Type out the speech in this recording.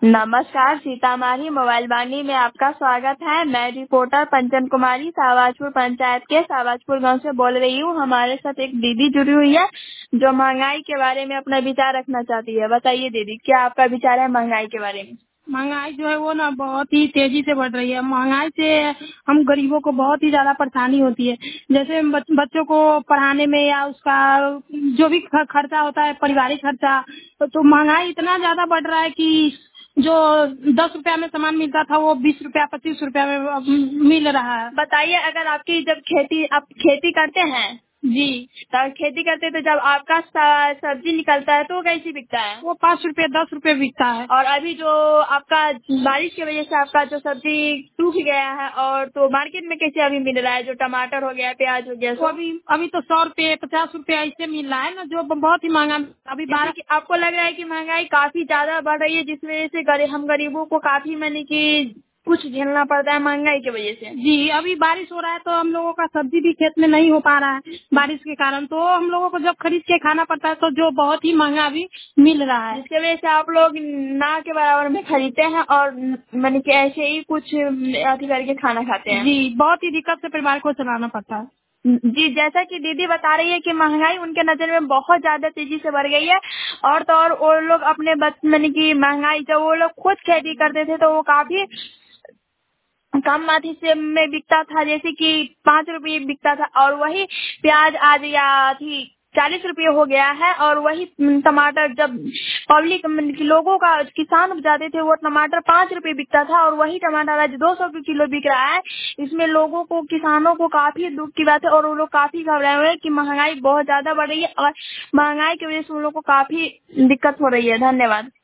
नमस्कार, सीतामढ़ी मोबाइल वाणी में आपका स्वागत है। मैं रिपोर्टर पंचन कुमारी शाहबाजपुर पंचायत के शाहबाजपुर गांव से बोल रही हूँ। हमारे साथ एक दीदी जुड़ी हुई है जो महंगाई के बारे में अपना विचार रखना चाहती है। बताइए दीदी, क्या आपका विचार है महंगाई के बारे में? महंगाई जो है वो ना बहुत ही तेजी से बढ़ रही है। महंगाई से हम गरीबों को बहुत ही ज्यादा परेशानी होती है। जैसे बच्चों को पढ़ाने में या उसका जो भी खर्चा होता है, पारिवारिक खर्चा, तो महंगाई इतना ज्यादा बढ़ रहा है कि जो 10 रुपया में सामान मिलता था वो 20 रुपया 25 रुपया में अब मिल रहा है। बताइए, अगर आपकी जब आप खेती करते हैं जी, तो खेती करते तो जब आपका सब्जी निकलता है तो वो कैसे बिकता है? वो 5 रुपये 10 रुपये बिकता है। और अभी जो आपका बारिश की वजह से आपका जो सब्जी सूख गया है, और तो मार्केट में कैसे अभी मिल रहा है? जो टमाटर हो गया, प्याज हो गया, वो अभी तो 100 रुपये 50 रुपये ऐसे मिल रहा है ना, जो बहुत ही महंगा। अभी जैसे कि आपको लग रहा है कि महंगाई काफी ज्यादा बढ़ रही है, जिस वजह से हम गरीबों को काफी कि कुछ झेलना पड़ता है महंगाई की वजह से। जी, अभी बारिश हो रहा है तो हम लोगों का सब्जी भी खेत में नहीं हो पा रहा है बारिश के कारण, तो हम लोगों को जब खरीद के खाना पड़ता है तो जो बहुत ही महंगा भी मिल रहा है, जिसकी वजह से आप लोग ना के बराबर में खरीदते हैं और कि ऐसे ही कुछ अति करके खाना खाते हैं। जी, बहुत ही दिक्कत से परिवार को चलाना पड़ता है। जी, जैसा कि दीदी बता रही है कि महंगाई उनके नजर में बहुत ज्यादा तेजी से बढ़ गई है। और तो और वो लोग अपने कि महंगाई जब वो लोग खुद खेती करते थे तो वो काफी कम अथी से में बिकता था, जैसे कि 5 रुपये बिकता था, और वही प्याज आज या अथी 40 रुपये हो गया है। और वही टमाटर जब पब्लिक लोगों का किसान उपजाते थे वो टमाटर 5 रुपये बिकता था, और वही टमाटर आज 200 रुपये किलो बिक रहा है। इसमें लोगों को, किसानों को काफी दुख की बात है, और वो लोग काफी घबराए हुए हैं कि महंगाई बहुत ज्यादा बढ़ रही है और महंगाई की वजह से उन लोग को काफी दिक्कत हो रही है। धन्यवाद।